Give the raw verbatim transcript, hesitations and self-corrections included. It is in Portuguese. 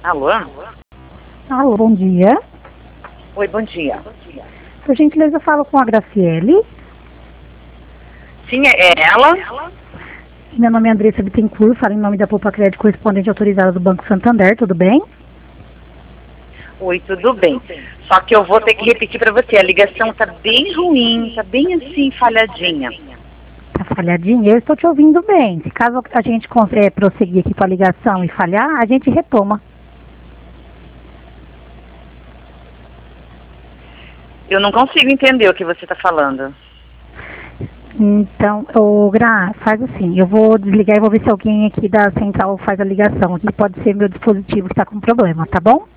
Alô? Alô, bom dia. Oi, bom dia. Por gentileza, eu falo com a Graciele. Sim, é ela? Meu nome é Andressa Bittencourt, falo em nome da Poupa Crédito, correspondente autorizada do Banco Santander, tudo bem? Oi, tudo bem. Só que eu vou ter que repetir para você, a ligação tá bem ruim, tá bem assim, falhadinha. Tá falhadinha? Eu estou te ouvindo bem. Se caso a gente conseguir prosseguir aqui com a ligação e falhar, a gente retoma. Eu não consigo entender o que você está falando. Então, ô Gra, faz assim, eu vou desligar e vou ver se alguém aqui da central faz a ligação. Aqui pode ser meu dispositivo que está com problema, tá bom?